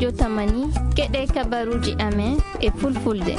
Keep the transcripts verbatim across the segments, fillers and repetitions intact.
radio Tamani keɗe kabaruji amen e fulfulde.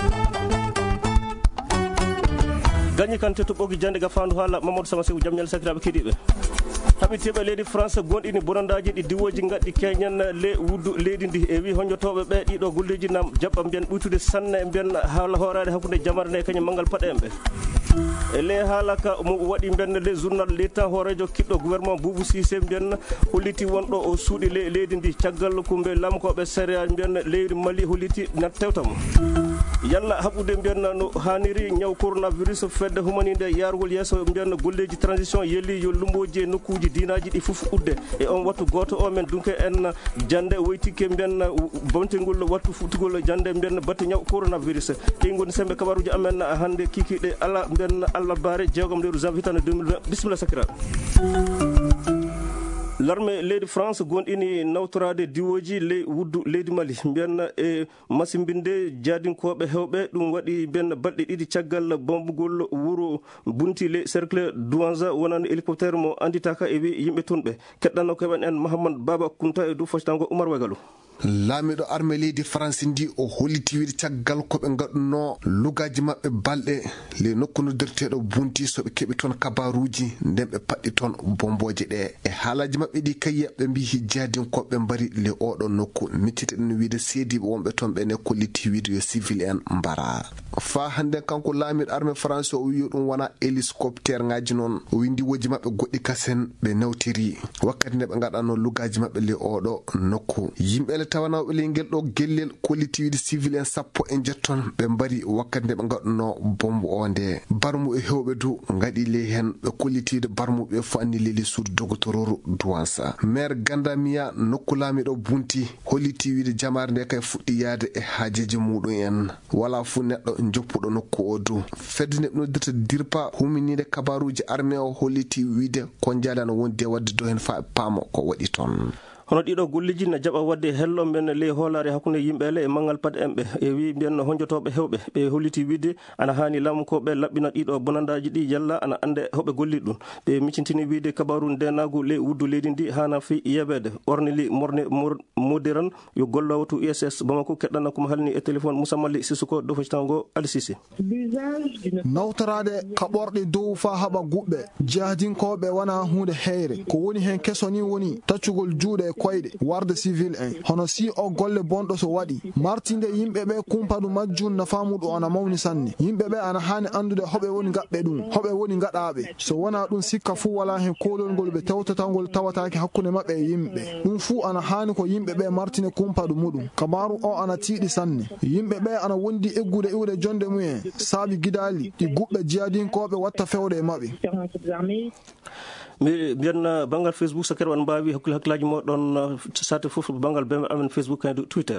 Gagné kan to bogi jande ga fandu hala Mamadou Sama Sew jamnyal sakirabe kedibe. Habitibe leydi France gondini bonandaji di diwoji gaddi kenyan le wuddu leydi ndi e wi honjotobe be dido golleji nam jabba ben buytude sanne e ben hala horade hakkunde jamarne kany mangal padembe. E le halaka mo wadi ben le journal l'état horejo kiddo gouvernement Boubou Cissé ben holiti wondo o suudi le leydi ndi tiagal kumbe lam ko be sere ben leydi Mali holiti na tewtam. Yalla habude ben no haniri nyaw coronavirus fedde humaninde yargol yeso ben golleji transition yeli yo lumboje nokkuji dinaji di fufu udde e on wattu goto o men dunke en jande woytike ben bontengol wattu futugol jande ben batte nyaw coronavirus e ngoni sembe kabaruji amen hande kikide ala ben Allah bare jegom de janvier deux mille vingt bismillah sakira. L'armée leydi France gondini nawtorade diwoji le wuddu leydi Mali ben e masimbinde jadinkobe hewbe dum wadi ben balde didi tiagal bombugol wuro bunti le cercle douanza wonan hélicoptère mo anditaka e wi yimbe tonbe keddano ko ben en Mohamed Baba Kunta e du fostango Oumar Wagalu. Lamido armée leydi France ndi o holiti wiide caggal ko be gadduno lugaji mabbe balde le nokkuno dertedo bunti so be kebi ton kabaruji ndembe paddi ton bomboje de e halaji mabbe di kayya be mbi hijjadin ko be bari le odo nokku mitite den wiide sedi wonbe ton be ne koliti wiide yo civil en mbara fa hande kanko lamido armée France o wi dum wana hélicoptère ngaji non o windi woji mabbe goddi kasen be nawtiri wakkati ne be gadano lugaji mabbe le odo nokku yimbe tawana belingel do gellel koliti civil en sappo en jetton be bari wakkande be gadno bombu onde barmu e hewbe du ngadi le hen be koliti de barmu be fanni leli sur dogotororu duwansa maire Gandamia nokkulami do bunti holiti wiide jamar de kay fuddi yaade e hajeji mudum en wala fu neddo joppudo nokku odu fedne no deta dirpa huminide kabaruji armée o holiti wiide ko jalano wonde wadde do hen fa pamo ko wadi ton. Hono dido golliji na jaba wadde hello ben le holare hakkunde yimbe le e mangal pad embe e wi ben honjotobe hewbe be holiti wide ana hani lam ko be labbina dido bonandaji di yalla ana ande hobe gollidum be micintini wide kabaru denagu le wuddu leydi ndi hana fi yebede ornili morne modern yo gollowo to U S S Bamako keddana ko halni e téléphone Moussa Malli Sisuko do fashtango Al Sisi nawtarade kaborde dow fa haba gubbe jahdin ko be wana hunde heyre ko woni hen kesoni woni taccugol juude koyde warde civil en hono si o golle bondo so wadi martinde yimbe be kumpadu majjun na famudo ana mawni sanne yimbe be ana hani andude hobe woni gabbe dum hobe woni gadaabe so wana dum sikka fu wala hen kolol gol be tawtatangol tawataake hakkunde mabbe yimbe dum fu ana hani ko yimbe be martine kumpadu mudum kabaru o ana tiidi sanne yimbe be ana wondi eggude iwde jonde muyen sabi gidali di gubbe jiadin ko be watta fewde mabbe mi bianna bangal Facebook sakere wan bawi hakul haklaji mo don sate fofu bangal be amen Facebook and Twitter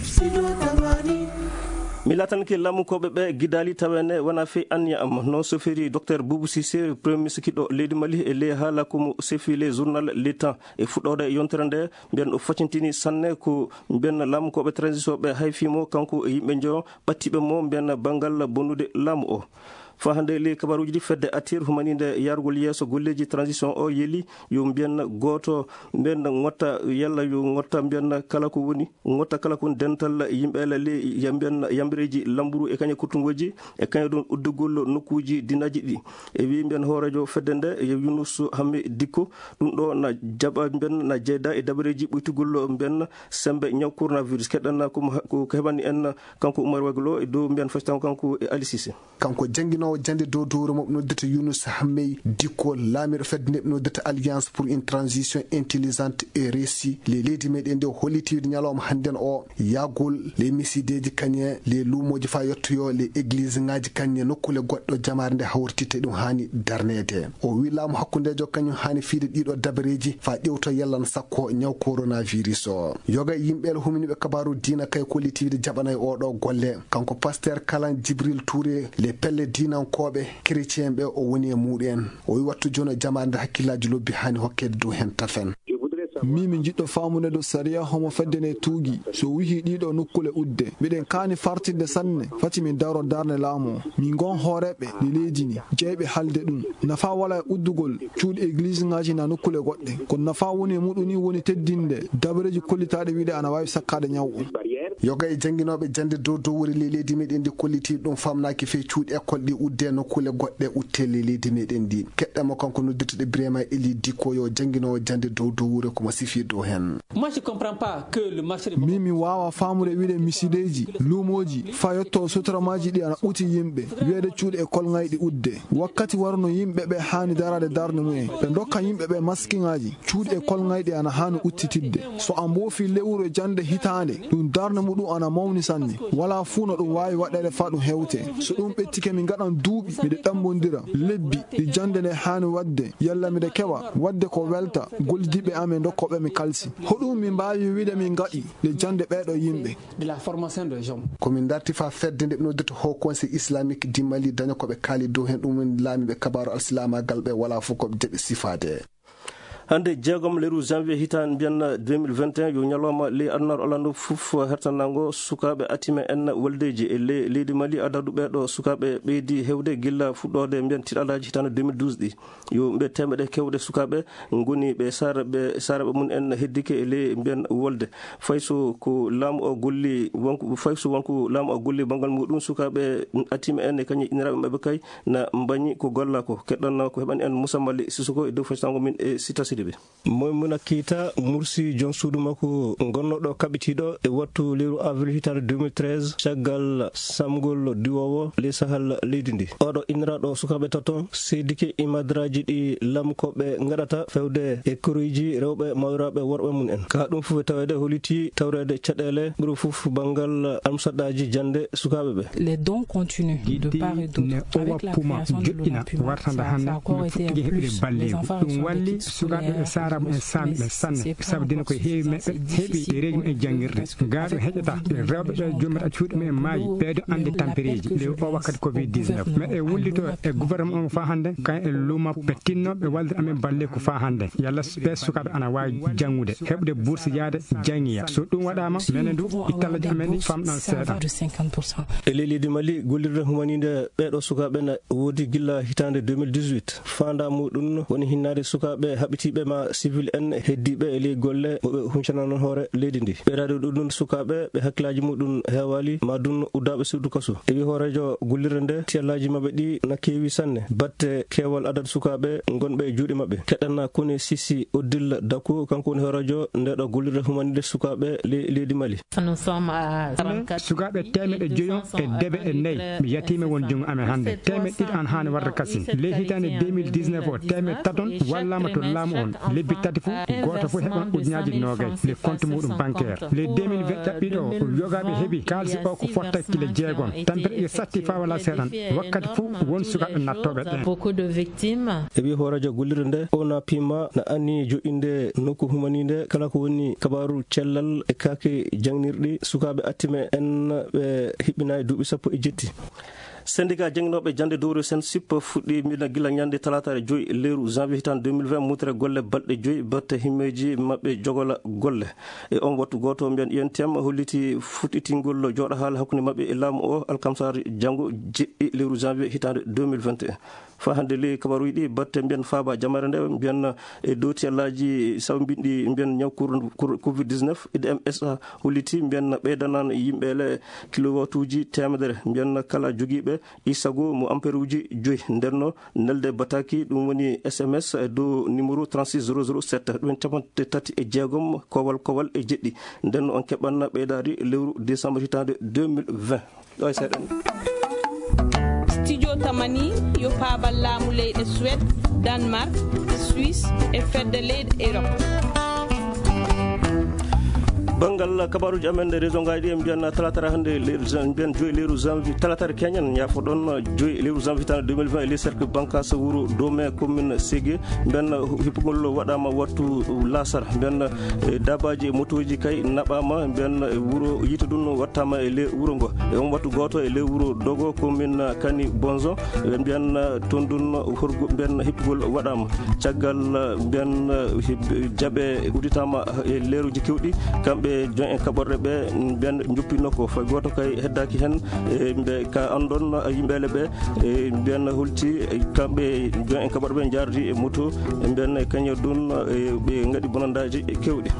mi latan ke lamu ko be gidali tawene wana fi anya am no sofiri docteur Boubou Cissé premier ministre kido leydi Mali e le hala ko sefi le journal l'état e fudode yonterande ben o facintini sanne ko ben lamu ko be transition be hayfimo kanko e yimbe njo battibe mo ben bangal bonude lamu o fa hande le kabaruji di fedde atir humaninde yargol yeso golleji transition o yeli yo mbiyen goto ben ngotta yalla yo ngotta mbiyen kala ko woni ngotta kala ko dental yimbe la le yambiyen yambireji lamburu e kany kutungoji e kany don uddugol nokkuji dinaji di e wi mbiyen horejo fedde nde e Yunus Hamme Dikko dum do na jaba mbiyen na jeyda e dabreji buytugol mbiyen sembe nyaw coronavirus kedana ko ko hebani en kanko Oumar Waglo e do mbiyen fastan kanko e Ali Cissé kanko jangino jande do doro mo no deta Yunus Hamme Dikko lamir fedne no deta alliance pour une transition intelligente et réussie les leydi meden de holiti nyalom handen o yagol les misideji kanye les lumoji fa yottoyo les églises ngaji kanye nokkule goddo jamarde hawrtite dum hani darnede o wilamu hakkunde jo kanyu hani fiide dido dabreji fa dewto yallan sakko nyaw coronavirus o yoga yimbel huminibe kabaru dina kay koliti jabanay o do golle kanko pasteur Kalan Jibril Touré les pelle dina kobe chrétien be o woni e muden o wi wattu jono jamarde hakkilaji lobbi hani hokkede do hen tafen. mimi jiɗɗo famude do sariya homo feddene tuugi so wihi ɗiɗo nokkule udde miɗen kaani fartinde sanne fati min dawro darne laamu min gon hooreɓe ɗi leydi ni jeyɓe halde ɗum nafa wala e uddugol cuuɗi église ngaji na nokkule goɗɗe kono nafa woni e muɗum ni woni teddinde dabreji kollitaɗe wiide ana wawi sakkade ñawɗum yoga e jangguinoɓe jande dow dow wuri leydi meɗen ndi kolliti ɗum famnaki fe cuuɗi école ɗi udde nokkule goɗɗe uttele leydi meɗen ndi keɗɗamo kanko noddirtoɗe Birama Eli Dicko yo jangguinowo jande dow dow wure komo sifi dow hen mimi wawa famude wiide misideji lumoji fa yetto sutramaji ɗi ana ɓuti yimɓe wiyede cuuɗi école ngayi ɗi udde wakkati warno yimɓeɓe hani darade darde mumen ɓe dokka yimɓeɓe maskiŋaji cuuɗi école ngayi ɗi ana hani uttitidde so a mboofi lewru e jande hitande ɗum darde muɗum ana mawni sanne wala fuu no ɗum wawi waɗede fa ɗum hewte so ɗum ɓettike min gaɗan duuɓi miɗe ɗambodira lebbi ɗi jande nde hani wadde yalla miɗe keɓa wadde ko welta goldiɓe amen dokkoɓe mi kalsi hoɗum min mbawi wiide min gaɗi nde jande ɓeɗo yimɓe komin darti fa fedde nde ɓe noddata haut conseil islamique di Mali daña koɓe kaali dow hen ɗum woni laamiɓe kabaru alsilamagal ɓe wala fof koɓe deeɓe sifade hande jeegom leru janvier hitande mbiyanna deux mille vingt et un yo ñalawma ley adunaro alano fof hertanango sukaɓe atime en waldeji e le leydi Mali adadu ɓeɗo sukaɓe ɓeydi hewde gilla fuɗɗode mbiyan tiɗalaji hitande deux mille douze ɗi yo ɓe temeɗe kewɗe sukaɓe goni ɓe saraɓe saraɓe mum en heddike e ley mbiyan wolde fayso ko laamu o golli wonko fayso wonko laamu o golli banggal muɗum sukaɓe atime en e kañum iniraɓe mabɓe kay na mbañi ko golla ko keɗɗon ko heɓani en Moussa Mali Sissoko e dow faysango min e sita Moymuna Keita mursi jon suudu makko gonnoɗo kaɓitiɗo e wattu lewru avril hitande deux mille treize caggal samgol diwowo ley sahal leydi ndi oɗo inniraɗo sukaɓe taton seydike imadraji ɗi lamkoɓe gaɗata fewde e koryji rewɓe mawiraɓe worɓe mum en ka ɗum fof tawede holiti tawrede caɗele ɓuuri fof banggal amsaɗaji jande sukaɓe ɓe les dons continuent de part et d'autre avec la création de l'Olympique ça a encore été plus les enfants reçoivent sukaɓe ɓe saramu en saamiɓe sanne saabu dina koye heewi meɓɓe heeɓi e reeji e janguirde gaaɗo heƴata rewɓe ɓe joomiraɗo cuuɗi mumen maayi ɓeydo ande tampereji nde o wakkati covid dix-neuf meɗe wullito e gouvernement o fa hande kayen e lumaɓe tinnoɓe walde amen balle ko fa hande yalla ɓe sukaɓe ana wawi jangude heɓde bourse yaade jangiya so ɗum waɗama menen du ittallaji amen ɗi famɗan seeɗa e ley leydi Mali gollirde humanide ɓeɗo sukaɓe ne woodi gilla hitande deux mille dix-huit fanda muɗum woni hinnade sukaɓe haɓitiɓe ma civil en heddiɓe e ley golle moɓe huncananon hoore leydi ndi ɓeyrade ɗum ɗum sukaɓe ɓe hakkillaji muɗum hewali ma dun uddaɓe suudu kaso e wi hoorejo gollirde nde tiyallaji mabɓe ɗi na keewi sanne batte kewal adadu sukaɓe gonɓe e juuɗe mabɓe keɗanna kone Sisi Odile Dakou kanko woni hoorejo ndeɗo gollirde humanide sukaɓe leydi Mali sukaɓe temeɗe joyon e debe e nayyi mi yettima won jungo amen hande temeɗe ɗiɗi an hani warde kasin ley hitande deux mille dix-neuf o temeɗe taton wallama to laamu on lebbi tati fof goto fof heɓon ujunaji nogay le compte muɗum bancaire le deux mille vingt ɗiɗo o yogaɓe heeɓi kalisi o ko fotta kile jeegon tampere e satti fa wala seeɗan wakkati fof won sukaɓe nattoɓe ɗen e wi hoorejo gollirde nde ona pima na anni joƴinde nokku humanide kala ko woni kabaru cellal e kaake jangnirɗi sukaɓe attime en ɓe hiɓɓinayi duuɓi sappo e jetti syndicat jangguinoɓe jande dowre sen sippa fuɗɗi mbina gila ñande talatare joyyi lewru janvier hitande deux mille vingt mutere golle balɗe joyyi batte himmeji mabɓe jogola golle e on wattu goto mbiyan I N T M holliti fuɗɗitingol jooɗa haala hakkude mabɓe e laamu o alkamsare janggo jeɗɗi lewru janvier hitande deux mille vingt et un fa hande ley kabaruji ɗi batte mbiyan faaba jamare nde mbiyan e dow tiyallaji sabu binɗi mbiyan ñaw covid dix-neuf E D M S A holliti mbiyan ɓeydanan yimɓele kilowatt uji temedere mbiyan kala joguiɓe isago mo ampere uji joyyi ndenno nelde bataki ɗum woni S M S e dow numéro trente-six zéro zéro sept ɗum capanɗe tati e jeegom kowal kowal e jeɗɗi ndenno on keɓanna ɓeydari lewru décembre hitande deux mille vingt ɗo e seeɗen studio tamani yo paabal laamu leyɗe Suède Danemark Suisse e fedde leyɗe Europe bangal kabaruji amen région ngaji en biyan talatara hande biyan joyi leru janvier talatara kenyan yafo don joyi leru janvier tan deux mille vingt les cercle banka sa wuro dome commune Ségué ben hippugol wadama wattu lasar ben dabaji motoji kay nabama ben wuro yita dun wattama e le wuro ngo e on wattu goto e le wuro dogo commune Kani Bonzo ben biyan ton dun horgo ben hippugol wadama caggal ben jabe uditama e leruji kewdi kambe jon en kaborde be ben juppino ko fay goto kay heddaki hen be ka andon yimbele be ben hulti kambe jon en kaborde be jardi e moto ben kanyo dun be ngadi bonandaji kewdi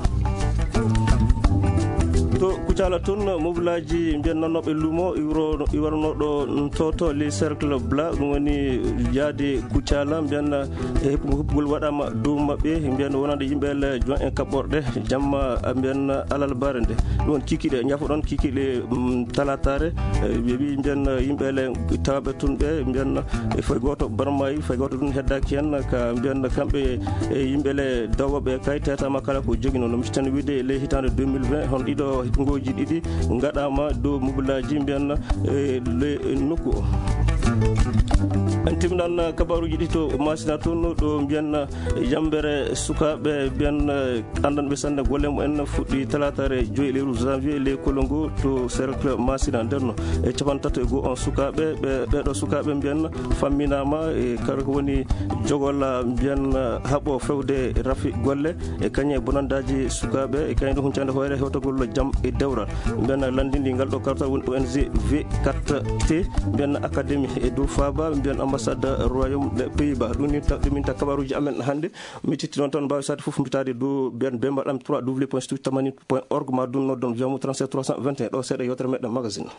to kucala ton moblaji mbiyan nannoɓe lumo iwro iwarno ɗo toto les cercle bla ɗum woni yaade kucala mbiyan e heɓugol waɗama dow mabɓe mbiyan wonande yimɓele jon en kaɓɓorɗe jamma mbiyan alal bare nde ɗum woni kikiɗe ñafoɗon kikiɗe talatare ɓe wi mbiyan yimɓele tawaɓe tun ɓe mbiyan fay goto barmayi fay goto ɗum heddaki hen ka mbiyan kamɓe e yimɓele dawoɓe kay tetama kala ko jogui noon no micitano wiide le hitande deux mille vingt hon ɗiɗo ngoji ɗiɗi gaɗama dow mobilaji mbiyan le nokku o en timnan kabaruji ɗi to masina toon ɗo mbiyan yambere sukaɓe mbiyan andanɓe sanne golle mumen fuɗɗi talatare joyi lewru janvier le kolongo to cercle masina nderno e capan tato e goho on sukaɓe ɓe ɓeɗo sukaɓe mbiyan famminama e kala ko woni jogol mbiyan haaɓo fewde rafi golle e kañe bonandaji sukaɓe e kañe ɗo huncande hoore hewtagol jaam e dewral mbiyan landidi ngal ɗo karta woni O N G V quatre T mbiyan académie e dow faba mbiyan ambassade royaume des Pays-Bas ɗum ni ɗuminta kabaruji amen hannde mi citti noon tan mbawi sade foof mbitade dow mbiyan be mbaɗam trois w point studio tamani point org ma ɗum noddon wiyamu trente-sept trois cent vingt et un ɗo seeɗa yewtere meɗen magazine